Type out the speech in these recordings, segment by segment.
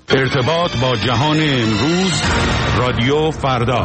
ارتباط با جهان امروز، رادیو فردا.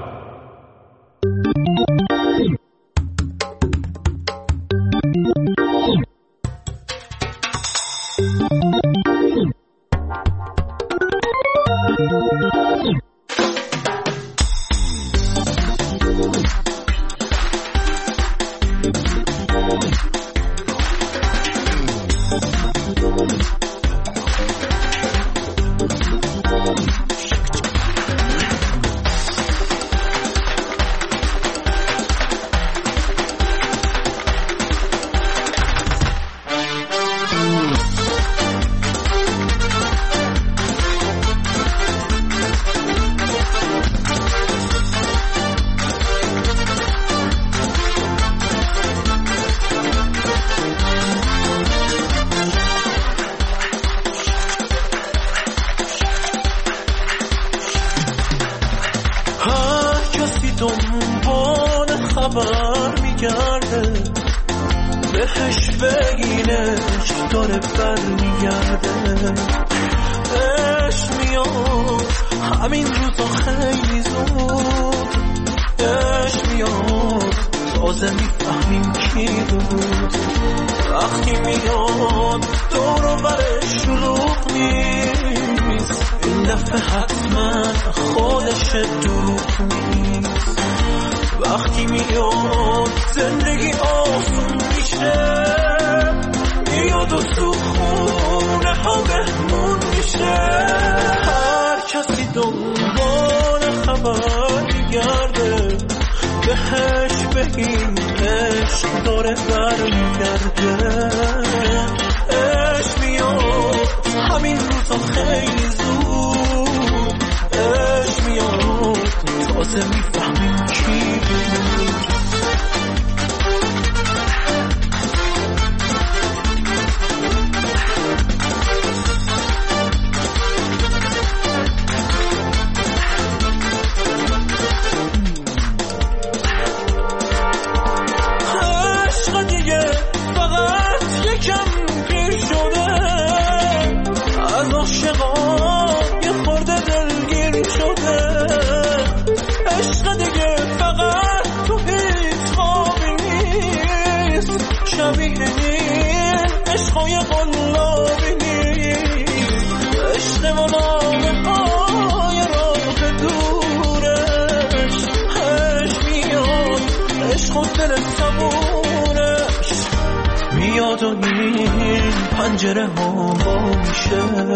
پنجره ها میشه،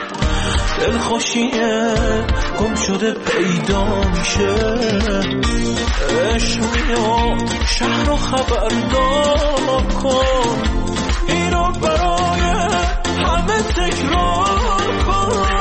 دلخوشیه گم شده پیدا میشه، عشق میاد شهر رو خبردار کن، این رو برای همه تکرار کن.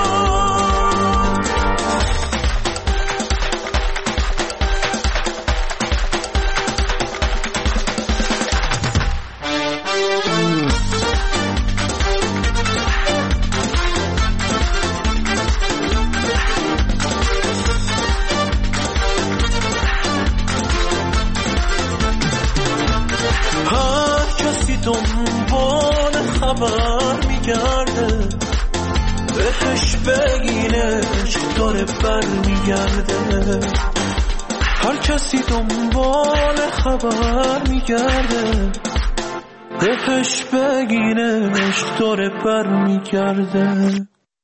دنبال خبر میگرده، بهش بگینش داره بر میگرده، هر کسی دنبال خبر میگرده، بهش بگینش داره بر میگرده.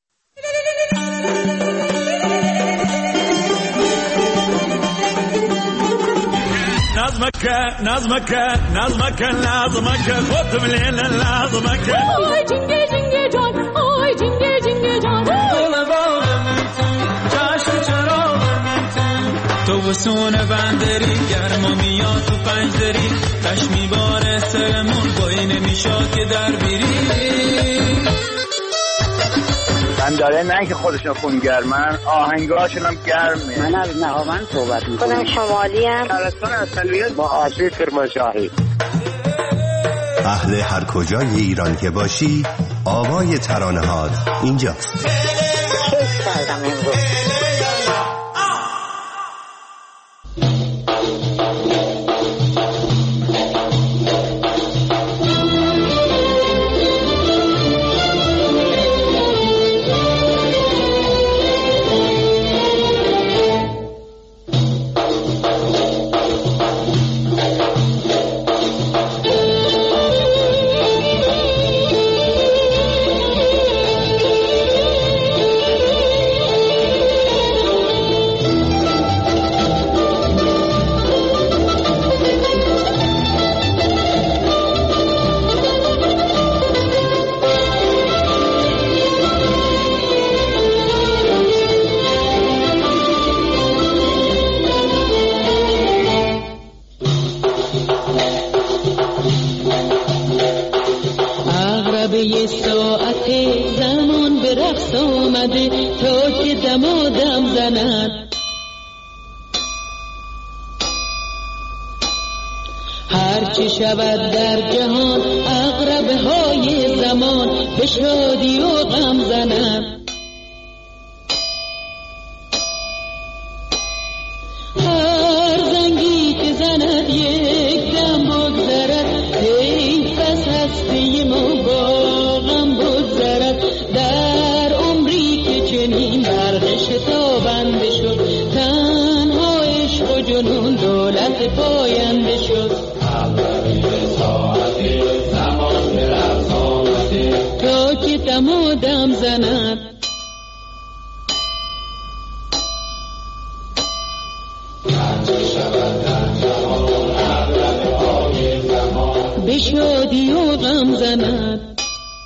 نظمك خذ من هنا لازمك آی جنگه جنگه جان، آی جنگه جنگه جان، دل باغم جشن چراغم تو بسون بندری گرما میاد تو پنجدری، تش میباره سرمون بایی نمیشاد که در بیری. من داره نه که خودشون خونگرمن، آهنگاشون هم گرمه. من از نهاوند صحبت میکنم. خودم شمالی هم شهرستان اصلیت با آسیب کرمانشاهی. اهل هر کجای ایران که باشی، آوای ترانه‌هات اینجاست. کیف کردم امروز. به رقص آمده تا که دمادم زند. هرچی شود در جهان عقربه های زمان به شادی و غم زند. هر زنگی که زند یک دم بگذرد، حیف از هستی ما با غم بگذرد. در عمری که چنین برق شتابنده شد، تنها عشق و جنون دولت پاینده شد. تا که دمادم زند، به شادی و غم زند.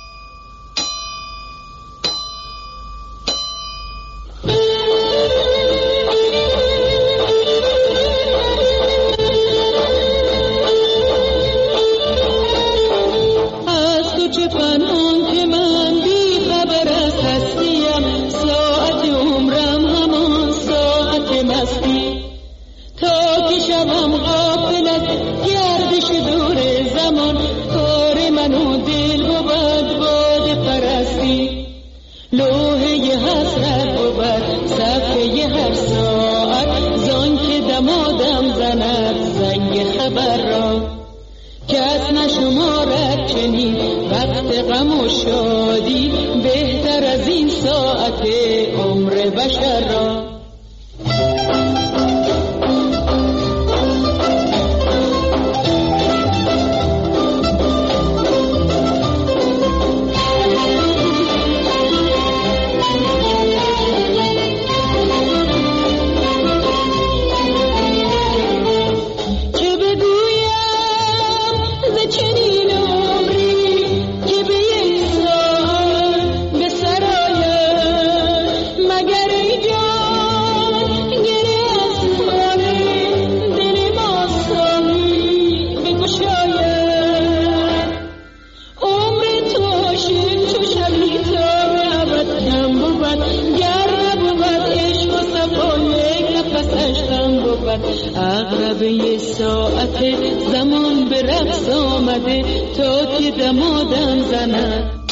عقربه ساعت زمان به رقص آمده تا که دمادم زند.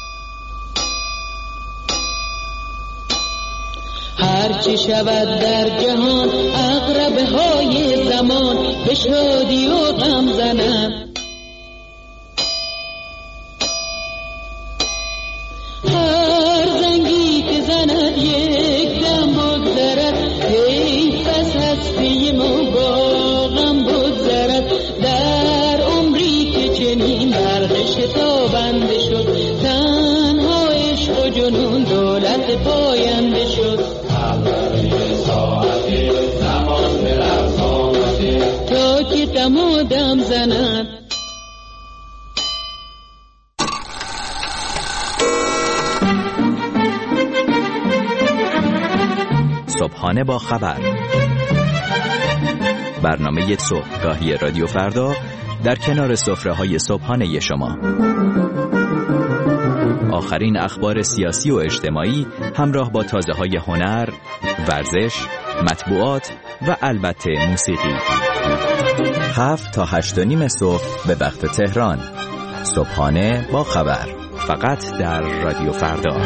هرچی شود در جهان عقربه های زمان به شادی و غم زند. هر زنگی که زند یک دم بگذرد، حیف از هستی ما با غم بگذرد. در عمری که چنین برق شتابنده شد، تنها عشق و جنون دولت پاینده شد. تا که دمادم زند. صبحانه با خبر، برنامه صبحگاهی رادیو فردا در کنار سفره‌های صبحانه شما. آخرین اخبار سیاسی و اجتماعی همراه با تازه‌های هنر، ورزش، مطبوعات و البته موسیقی. 7 تا 8:30 صبح به وقت تهران. صبحانه با خبر، فقط در رادیو فردا.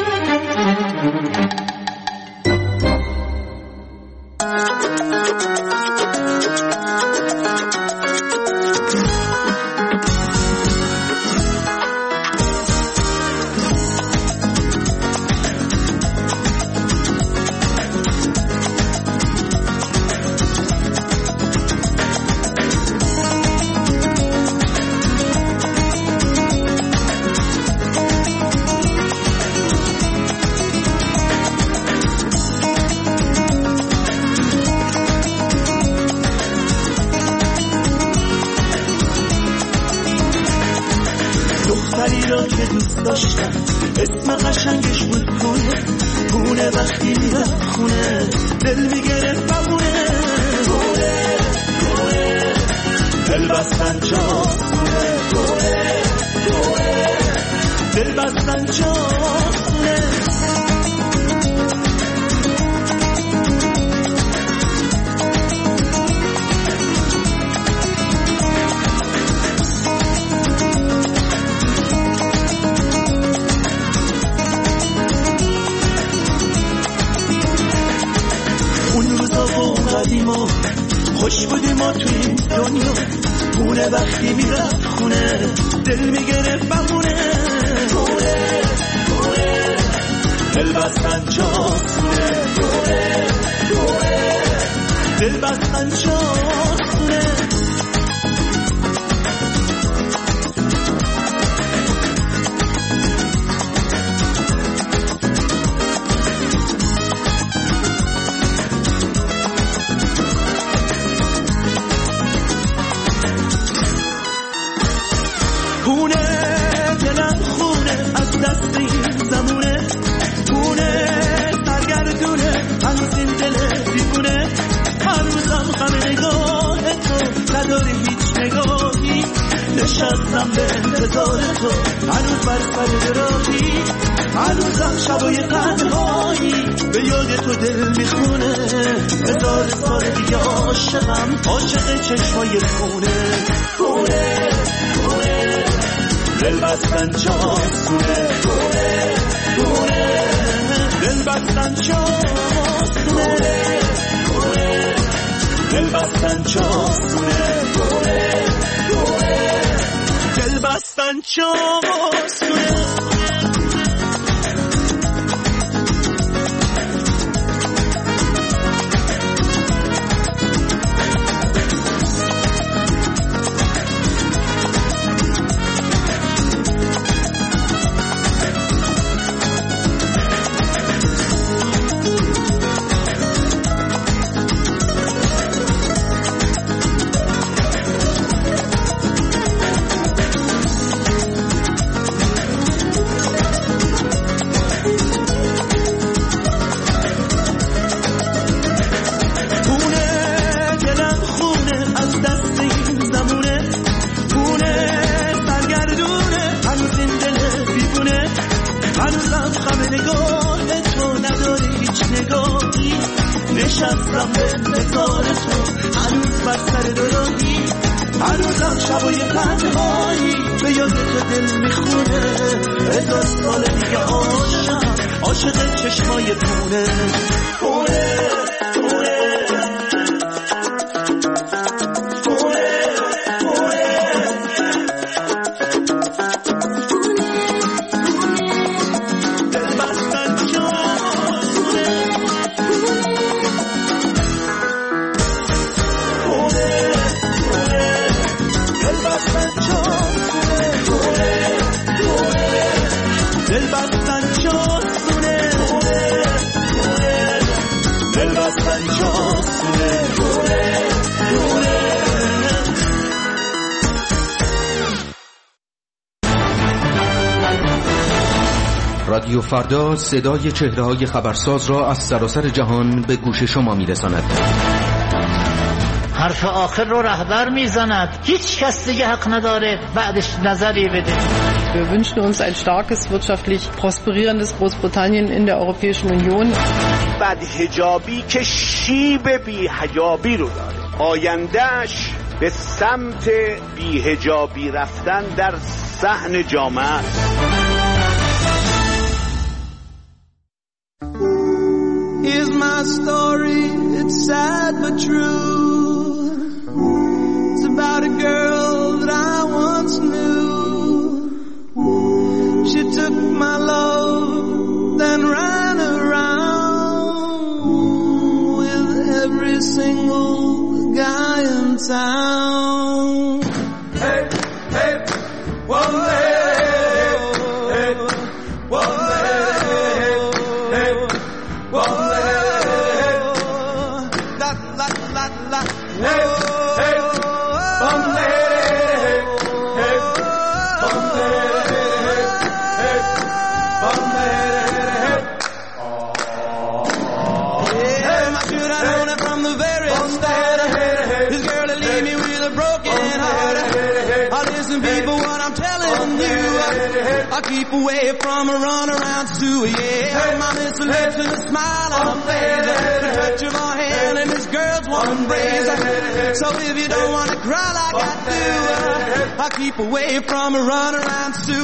دختری را که دوست داشتم، اسم قشنگش بود پونه وقتی میرفت خونه دل میگرفت بمونه. دل بستن جاست دل بستن جاست ما تو این دنیا خونه وقتی میرفت خونه دل میگرفت بمونه خونه خونه دل بستن چاسونه خونه خونه دل بستن چاسونه نشستم به انتظار تو هنوز بر سر راهی هنوزم شبای تنهایی به یاد تو دل میخونه 1000 سال دیگه عاشقم عاشق چشمای خونه خونه خونه دل بستن چاسونه خونه خونه دل بستن چاسونه خونه دل بستن چاسونه خونه خونه دل بستن چاسونه نشستم به انتظار تو هنوز بر سر راهی هنوزم شبای تنهایی به یاد تو دل میخونه 1000 سال دیگه عاشق چشمای خونه خونه خونه رادیو فردا صدای چهره‌های خبرساز را از سراسر جهان به گوش شما می‌رساند. حرف آخر رو رهبر میزند، هیچ کس دیگه حق نداره بعدش نظری بده. Wir wünschen uns ein starkes, wirtschaftlich prosperierendes Großbritannien in der Europäischen Union. بدحجابی که شیب بی‌حجابی رو داره، آیندهش به سمت بی‌حجابی رفتن در صحن جامعه. Here's my story, it's sad but true. It's about a girl that I once knew. She took my love, then ran around with every single guy in town. Hey, hey, whoa, hey, hey, whoa, hey, hey, whoa. I'll keep away from a runaround Sue, yeah. My missile lips and a smile on her face, the touch of her hand and this girl's one embrace. So if you don't want to cry like I do, I'll keep away from a runaround Sue.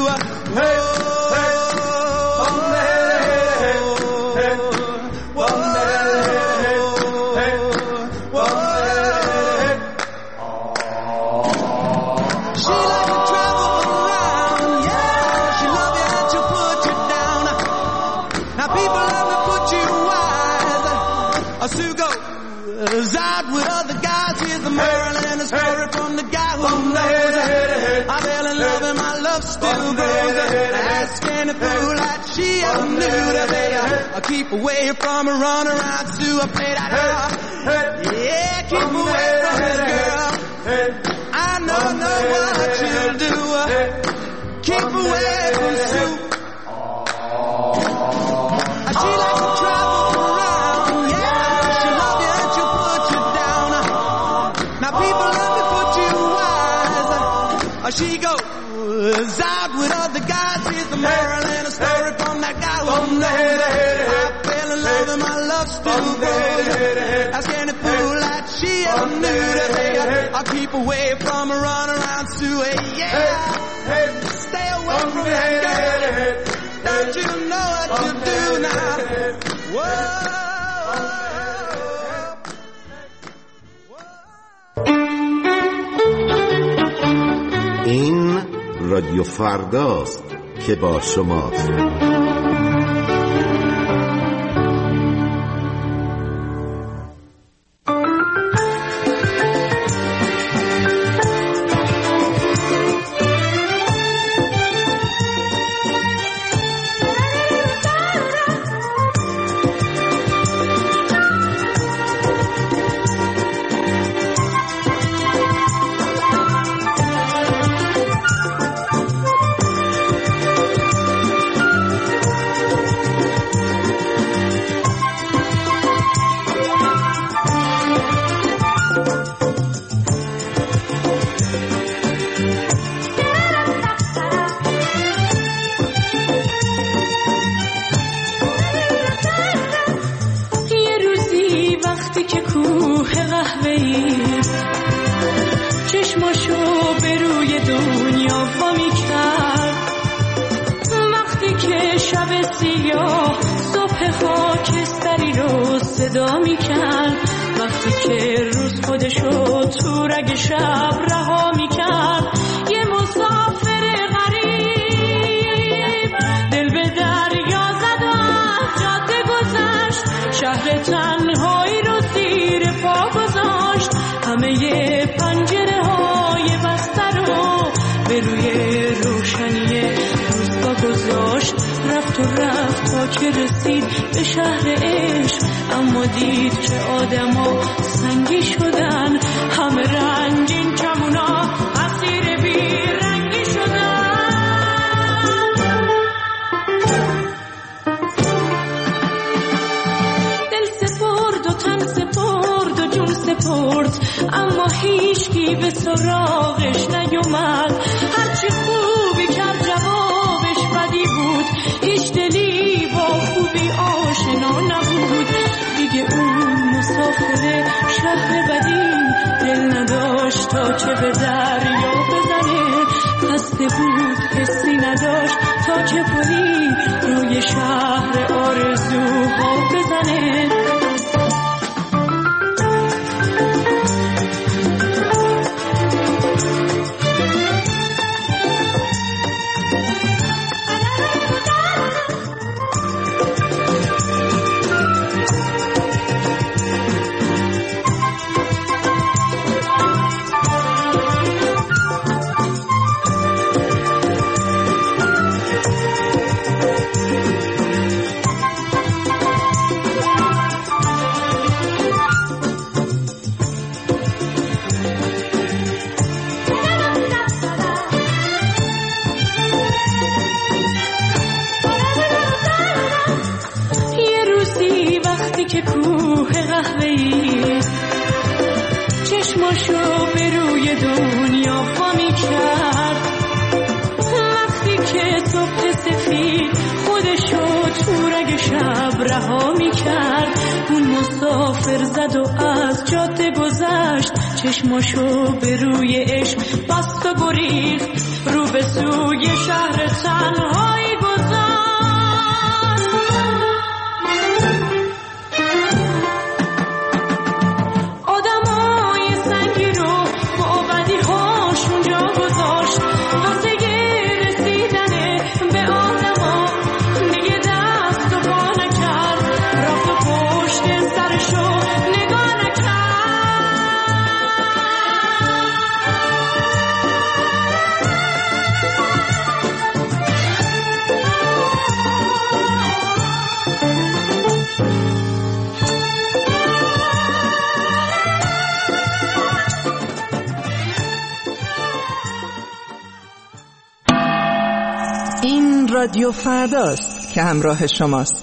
to go out with other guys. Here's the moral and a story from the guy who knows. I fell in love and my love still grows. Ask any fool like she ever knew that I keep away from her, run around to a play that yeah, keep away from this girl. I know what you'll do. Keep away from Sue. She likes to travel around, yeah. She'll love you and she'll put you down. Now people let me put you wise. She goes out with other guys. Here's the moral and a story from that guy who knows. I fell in love and my love still grows. Ask any fool like she ever knew that I'll keep away from her, run around to a yeah. Stay away from that girl. Don't you know what you do now? Whoa. این رادیو فرداست که با شماست. صدا میکرد وقتی که روز خودشو تو رگ شب رها میکرد. یه مسافر غریب دل به دریا زد و از جاده گذشت. شهر تنهایی رو زیر پا گذاشت. همه پنجره های بسته رو به روی روشنی روستا گذاشت. رفت تا که رسید به شهر عشق، اما دید که آدما سنگی شدن. همه رنگین کمونا اسیر بی رنگی شدن. دل سپرد و تن سپرد و جون سپرد، اما هیچکی به سراغش نیومد. هرچی خوبی کرد جوابش بدی بود. هیچ دلی با خوبی آشنا نبود. دیگه اون مسافر شهر بدی دل نداشت تا که به دریا بزنه. خسته بود حسی نداشت تا که پلی روی شهر آرزوها بزنه. که کوه قهوه‌ای چشماشو به روی دنیا خامی کرد. وقتی که صبح سفید خودشو تو رگ شب رها می کرد. اون مسافر زد و از جاده گذشت. چشماشو به روی عشق بست و گریخت. رو به سوی شهر تنهایی گذشت. Show رادیو فرداست که همراه شماست.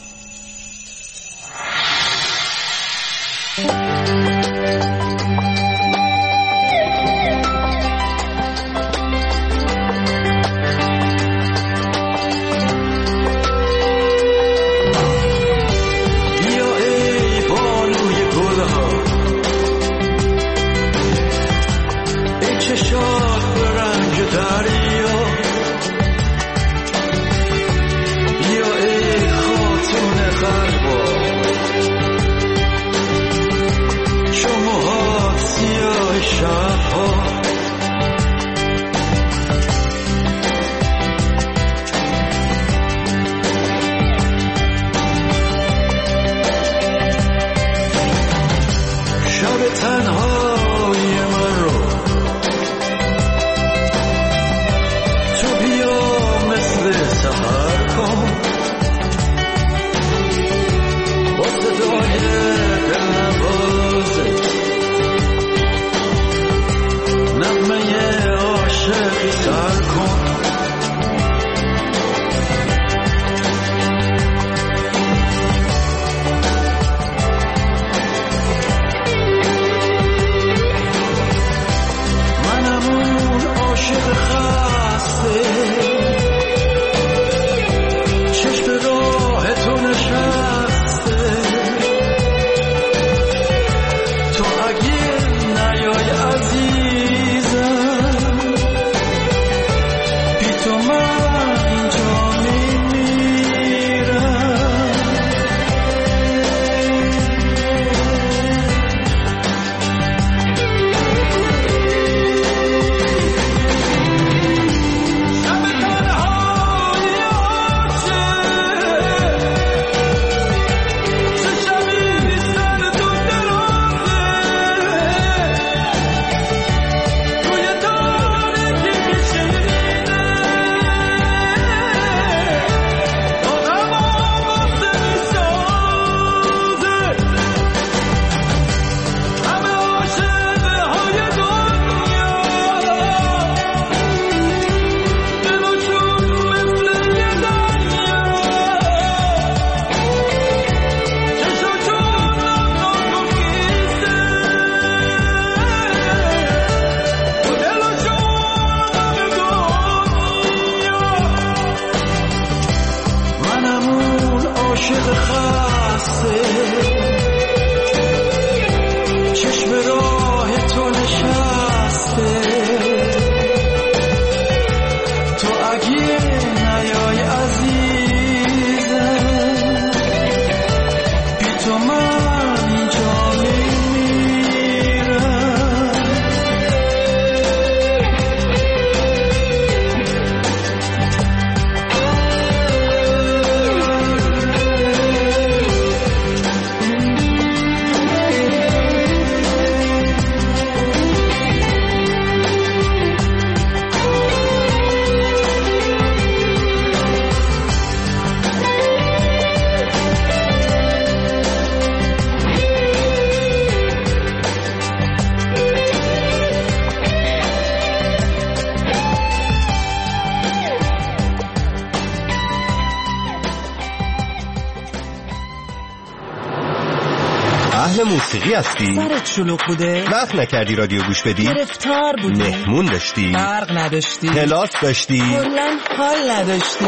موسیقی هستی؟ سرت شلوغ بوده؟ وقت نکردی رادیو گوش بدی؟ گرفتار بودی؟ مهمون داشتی؟ برق نداشتی؟ کلاس داشتی؟ کلاً حال نداشتی؟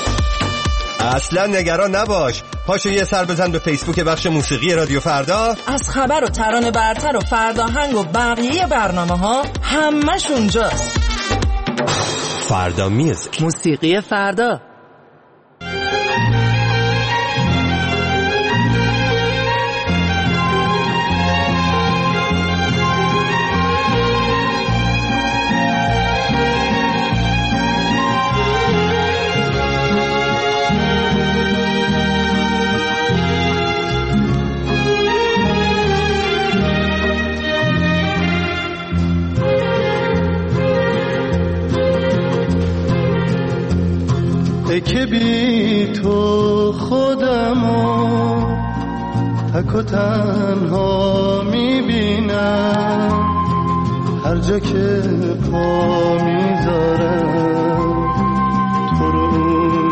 اصلا نگران نباش، پاشو یه سر بزن به فیسبوک بخش موسیقی رادیو فردا. از خبر و ترانه برتر و فرداهنگ و بقیه برنامه ها همش اونجاست. فردا میوزیک، موسیقی فردا. که بی تو خودمو تک و تنها میبینم، هر جا که پا میذارم تو رو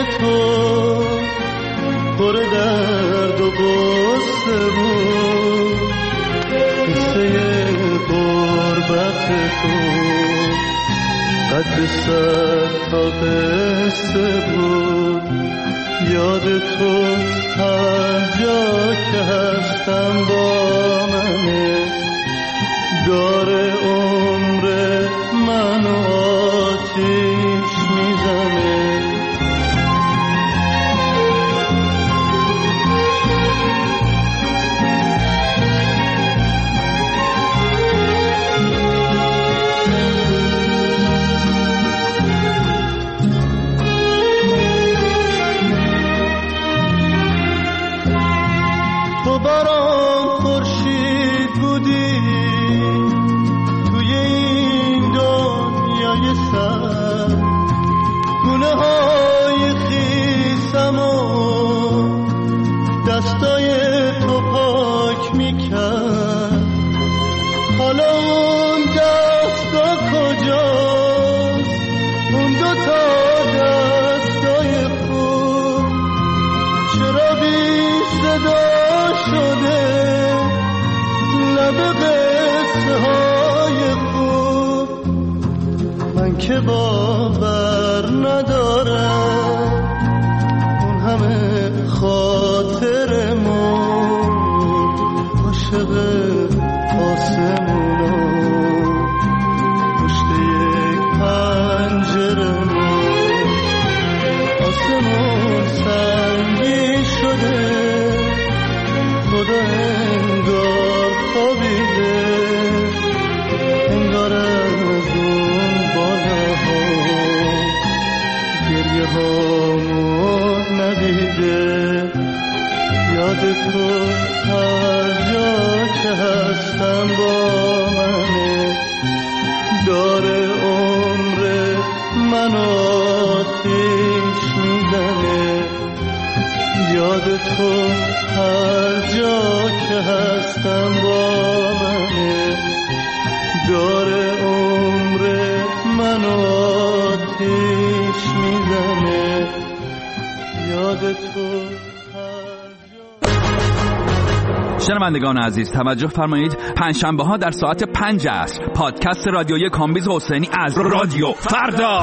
تو پر درد و غصه بود، قصه غربت تو قد سر تا قصه بود. یاد تو هر جا که هستم با منه، داره عمر منو آتیش میزنه. تو برام خورشید بودی توی این دنیای سر، گونه های خیسم و دستای تو پاک میکرد. حالا اون دستا کجاست، اون دوتا دستای خوب چرا بی صدا شده لب قصه های خوب؟ من که باور ندارم اون همه خاطرمون عاشق آسمونا پشت یک پنجرمون. آسمون سنگی شده، خدا انگار خوابیده، انگار از اون بالاها گریه هامو ندیده. یاد تو هر جا که هستم با منه، داره عمر منو آتیش میزنه. یاد تو هر جا که هستم با منه، داره عمر منو آتیش میزنه. یاد تو شنوندگان عزیز توجه فرمایید، پنجشنبه ها در ساعت 5 عصر پادکست رادیویی کامبیز حسینی از رادیو فردا.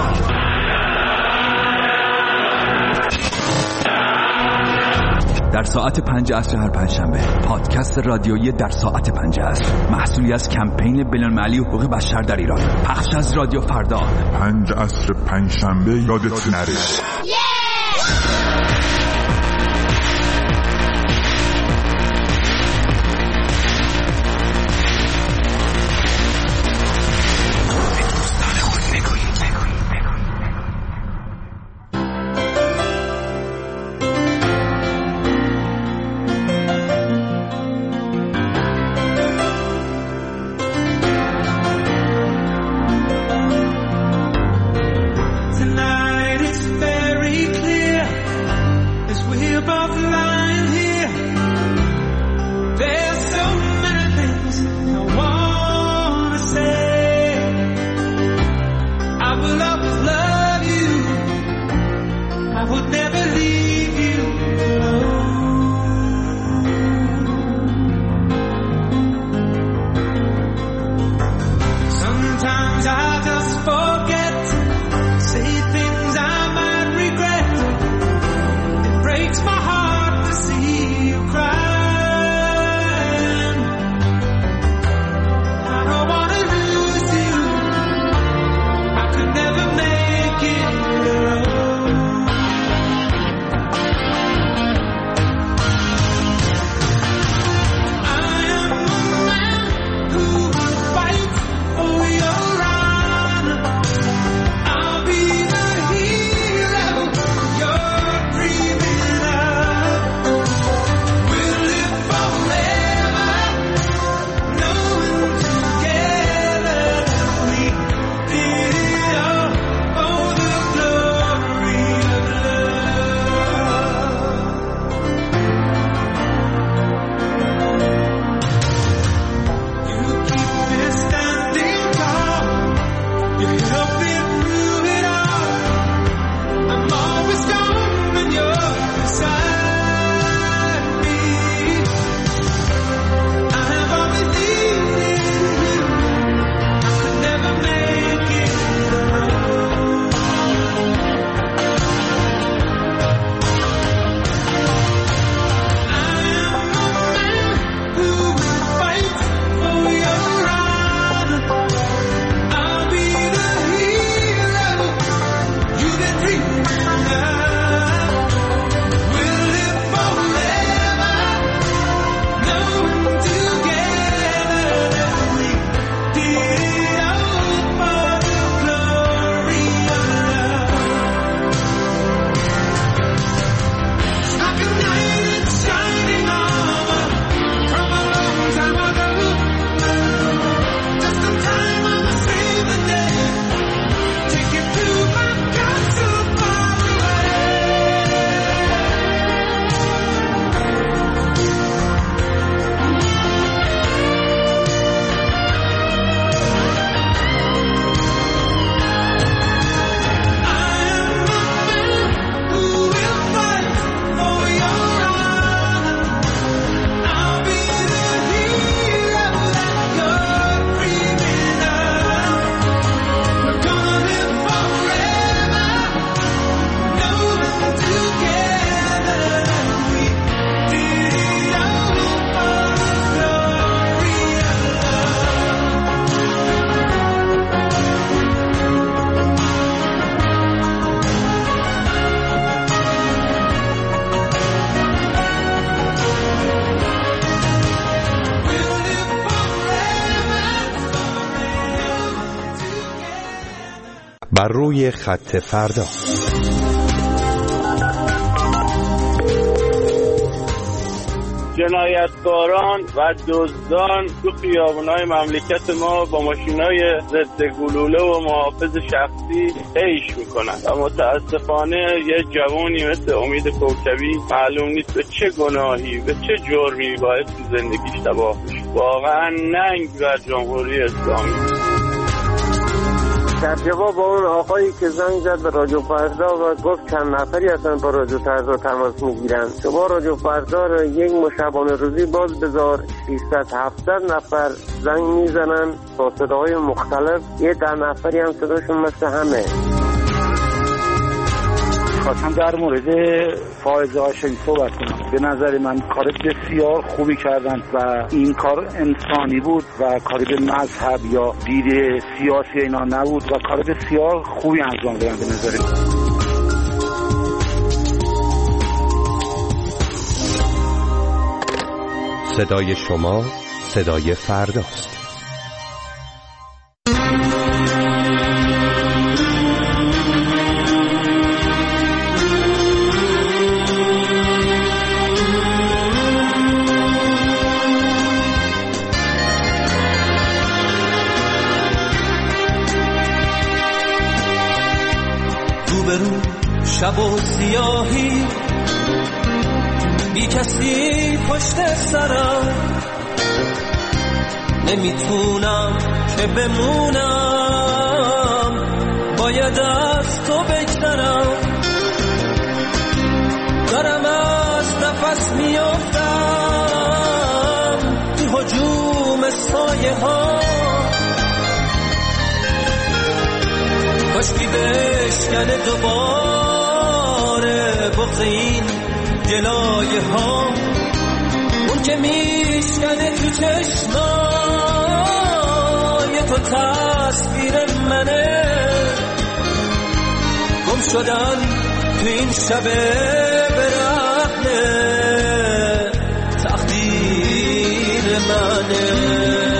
در ساعت 5 عصر هر پنجشنبه پادکست رادیویی در ساعت 5 عصر، محصولی از کمپین بین‌المللی حقوق بشر در ایران، پخش از رادیو فردا. 5 عصر پنجشنبه یادت نره. You're helping through it all. I'm always gone. بر روی خط فردا. جنایتکاران و دزدان تو خیابونای مملکت ما با ماشینای ضد گلوله و محافظ شخصی عیش میکنن و متاسفانه یه جوانی مثل امید کوکبی معلوم نیست به چه گناهی به چه جرمی باعث زندگیش تباه بشه. واقعا ننگ بر جمهوری اسلامی. در جواب اون آقایی که زنگ زد به رادیو فردا و گفت چند نفری هستن با رادیو فردا تماس میگیرن، شما رادیو فردا رو یک مشابهانه روزی باز بذار، 600-700 نفر زنگ میزنن با صداهای مختلف، یه 10 نفری هم صداشون مثل همه. خواستم در مورد فائزه هاشمی صحبت کنم. به نظر من کار بسیار خوبی کردن و این کار انسانی بود و کاری به مذهب یا دید سیاسی اینا نبود و کار بسیار خوبی انجام دادن به نظر من. صدای شما صدای فرداست. شب و سیاهی بی کسی پشت سرم، نمیتونم که بمونم، باید از تو بگذرم، دارم از نفس میافتم تو هجوم سایه ها، کاشکی بشکنه دوباره بغض این جلایه ها، اون که میشکنه تو چشمای تو تصویر منه، گم شدن تو این شب برهنه تقدیر منه.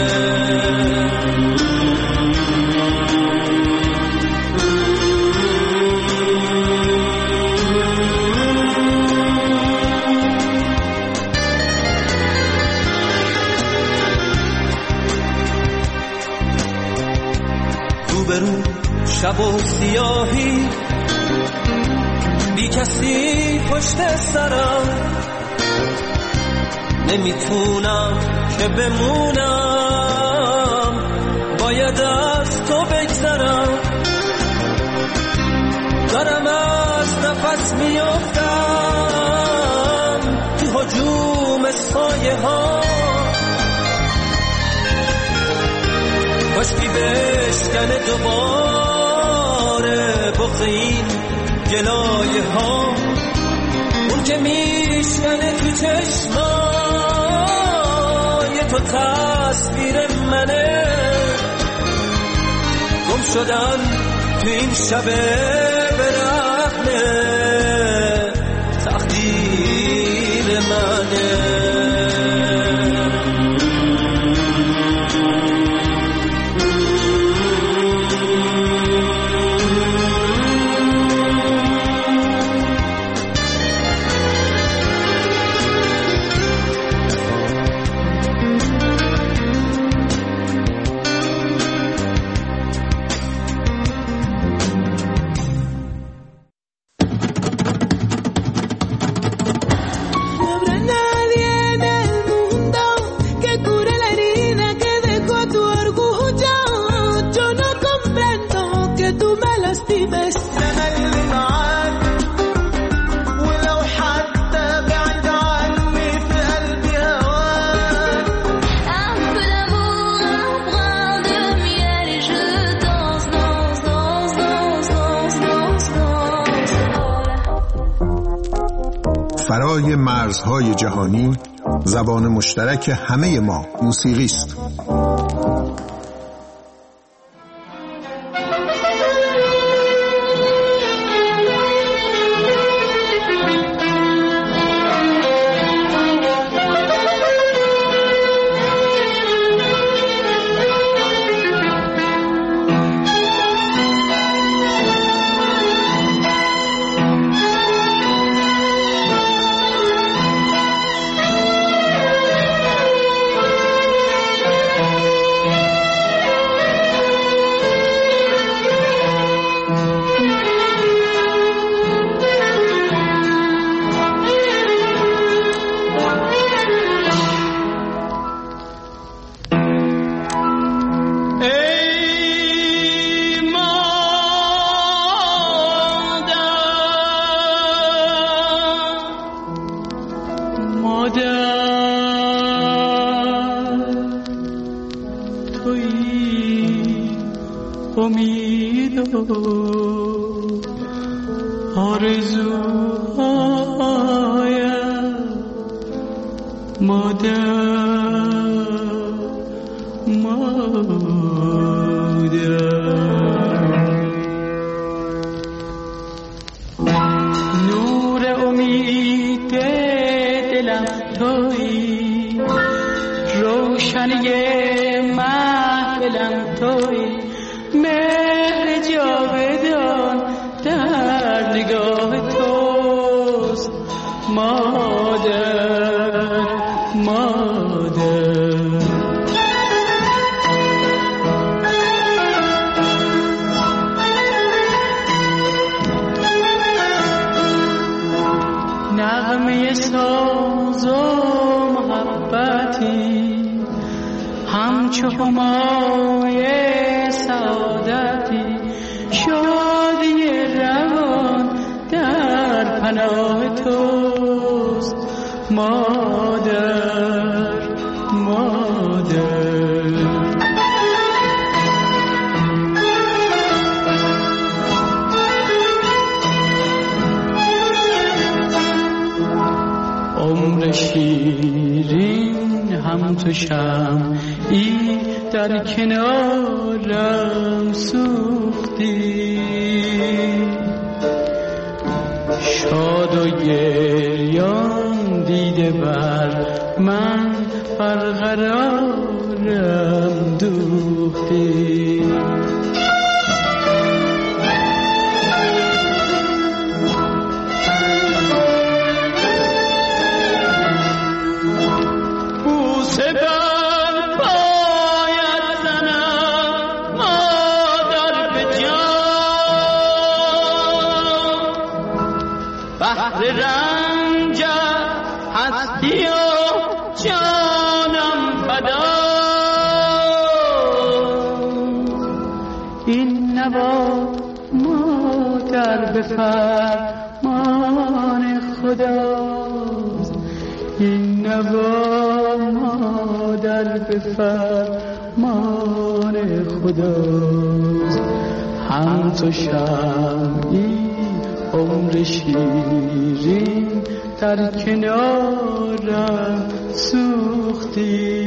شب و سیاهی بی کسی پشت سرم، نمیتونم که بمونم، باید از تو بگذرم، دارم از نفس میافتم تو هجوم سایه ها، کاشکی بشکنه دوباره بغض این جلایه ها، اون که میشکنه تو چشمای تو تصویر منه، گم شدن تو این شب برهنه تقدیر منه. فرای مرزهای جهانی زبان مشترک همه ما موسیقی است. تو آرزوهایم مادر نور امید دلم تویی روشنی محفلم تویی مهر جاودان در نگاه توست مادر مادر نغمه ساز و محبتی همچو همای سعادتی شادی روان در پناه توست مادر مادر عمر شیرین هم تو شمعی در کنارم سوختی شاد و گریان دیده بر من برقرارم دوختی رنج هستی و جانم فدا این نوا مادر به فرمان خداست این نوا مادر به فرمان خداست هم تو شمعی عمر شیرین در کنارم سوختی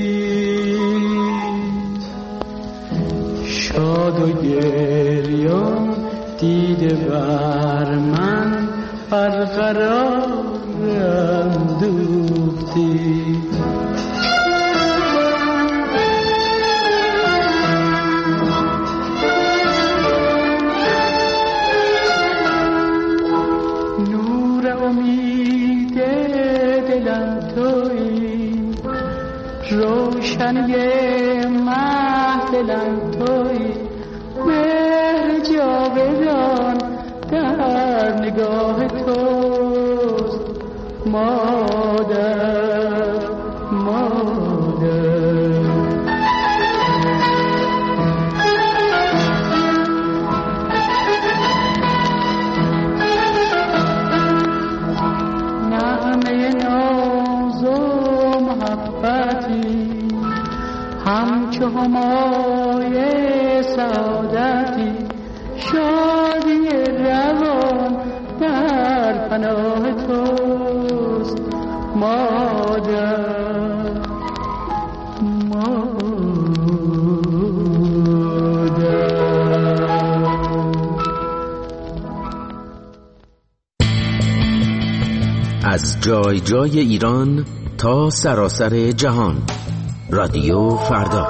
شاد و گریان دیده بر من برقرارم دوختی امید دلم تویی روشنی محفلم تویی مهر جاودان در نگاه توست مادر مادر همچو همای سعادتی شادی روان در پناه توست مادر مادر از جای جای ایران تا سراسر جهان رادیو فردا.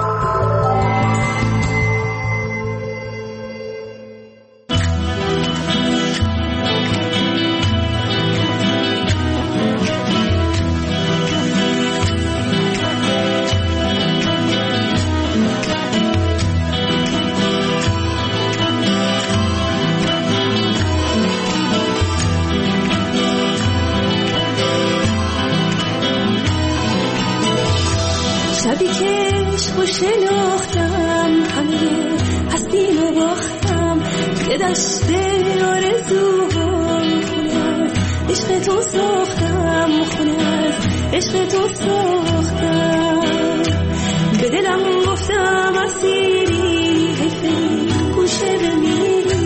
شبی که عشق و شناختم همه هستیم و باختم که دشت آرزوهام خونه از عشقتون ساختم خونه از عشقتون ساختم به دلم گفتم اسیری حیفی گوشه بمیری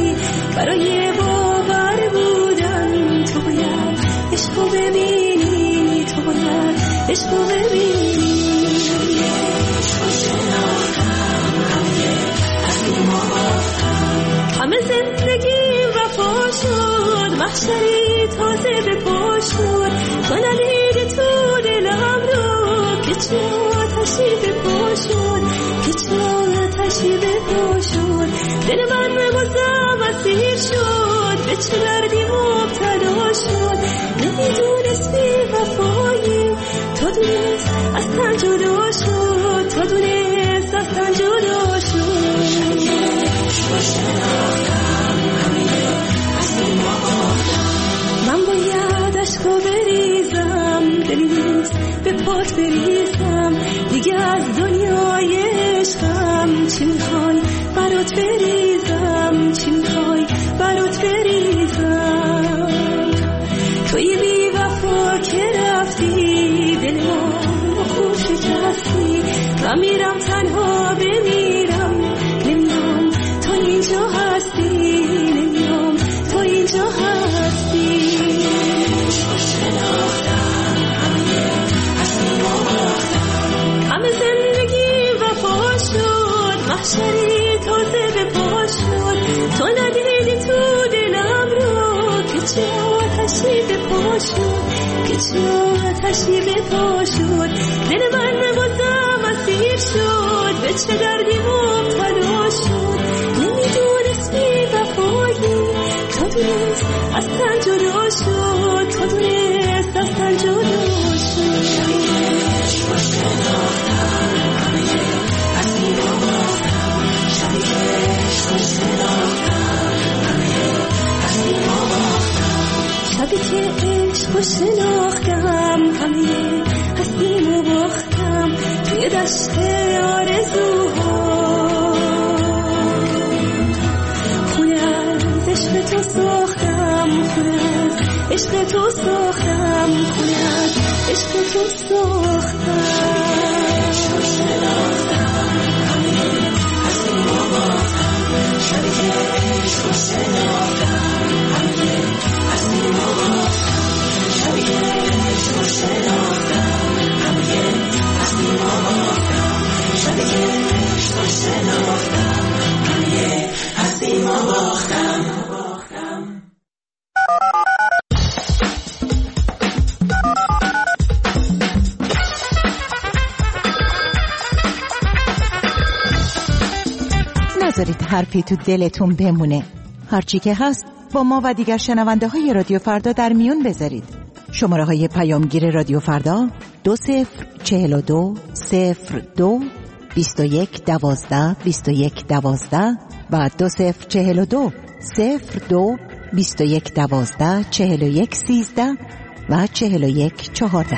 محشری تازه به پا شد تو ندیدی تو دلم رو که چه آتشی به پا شد که چه آتشی به پا شد دل من بازم اسیر شد به چه دردی مبتلا شد نمیدونست بی وفایی تا دونست از تن جدا شد تا دونست از تن جدا شد من باید عشقا بریزم دلی نیست به پات بریزم دیگه از دنیای عشقم چی میخوای برات بریزم چی میخوای برات بریزم توی بی وفا که رفتی دل ما خوب شکستی و میرم تنها بمیرم نمیام تو اینجا هستی نمیام تو اینجا هستی همه زندگی وفا شد محشری تازه به پا شد تو ندیدی تو دلم رو که چه آتشی به پا شد که چه آتشی به پا شد دل من بازم اسیر شد به چه دردی مبتلا شد نمیدونست بی وفایی تا دونست از تن جدا شد تا دونست از تن جدا شد شبی که عشق شناختم همه هستیم و باختم توی دشت آرزوها خونه از عشق تو ساختم خونه از عشق تو ساختم خونه از عشق تو ساختم شبی که عشق شناختم همه هستیم و باختم شبی که عشق شناختم همه هستیم و باختم شبی که عشق شناختم همه هستیم و باختم نذارید حرفی تو دلتون بمونه. هرچی که هست با ما و دیگر شنونده های رادیو فردا در میون بذارید. شماره های پیامگیر رادیو فردا 2042 02 21 12 21 12 و 2042 02 21 12 41 13 و 41 14.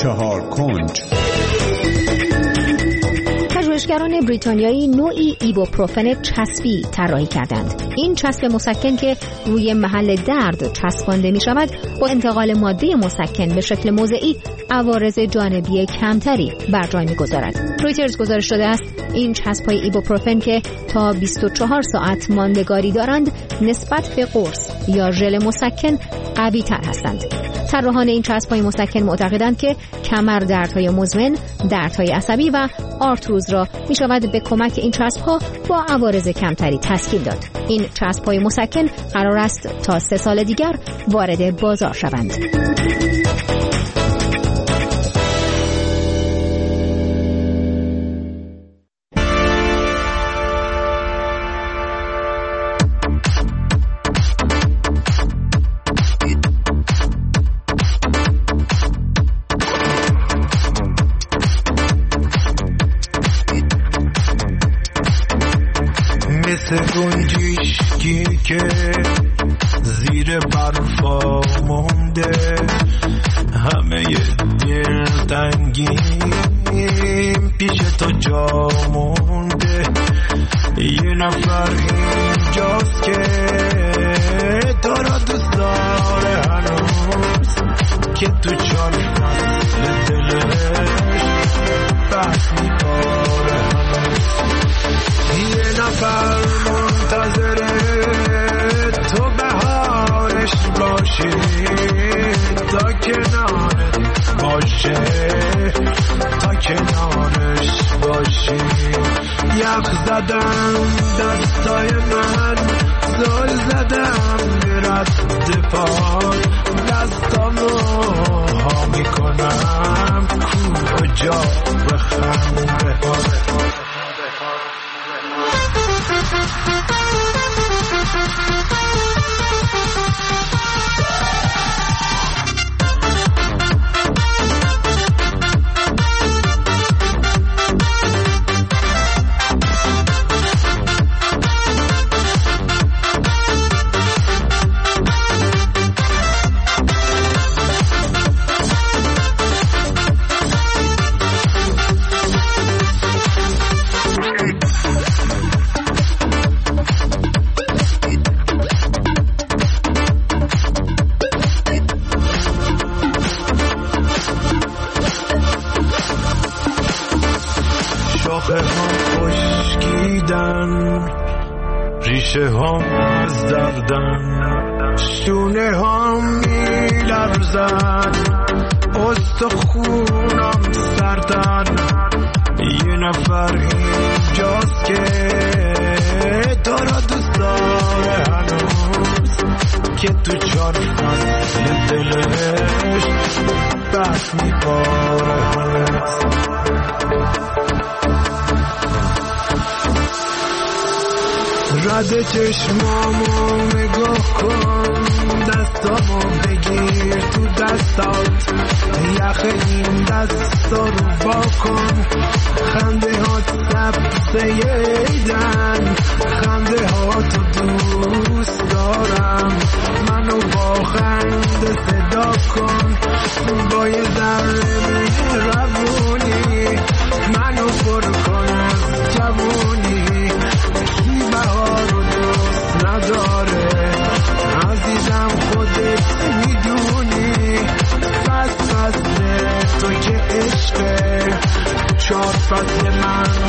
4 کنج. پژوهشگران بریتانیایی نوعی ایبوپروفن چسبی طراحی کردند. این چسب مسکن که روی محل درد چسبانده می شود با انتقال ماده مسکن به شکل موضعی عوارض جانبی کمتری بر جای می گذارد. رویترز گزارش داده است این چسب‌های ایبوپروفن که تا 24 ساعت ماندگاری دارند نسبت به قرص یا ژل مسکن قوی تر هستند. طراحان این چسب‌های مسکن معتقدند که کمر دردهای مزمن، دردهای عصبی و آرتروز را می شود به کمک این چسب‌ها با عوارض کمتری تسکین داد. این چسب‌های مسکن قرار است تا 3 سال دیگر وارد بازار شوند. گنجشکی که زیر برفا مونده، همه دل تنگیم پیش تو جا مونده. یه نفر اینجاست که تو را دوست داره هنوز، که تو 4 فصل دلش بس می‌باره هنوز. یه نفر منتظره تو بهارش باشی، تا کنارت باشه، تا کنارش باشی. یخ زدم دستای من، زل زدم رد پا، دستامو ها میکنم کجا بخنده ها. ریشه هم از دردن، شونه هم میلرزن، استخونم سردن. یه نفر اینجاست که تو را دوست داره هنوز، که تو 4 فصل دلش بس میباره هنوز. رد چشمامو نگاه کن، دستامو بگیر تو دستات، یخ این دستا رو با کن. خنده ها سبزه ایدن، خنده ها تو دوست دارم. منو با خنده صدا کن، با یه ذره مهربونی منو پر کن از جوونی. بهار رو دوست نداره عزیزم، خودت میدونی. فصل تو که عشقه، 4 فصل من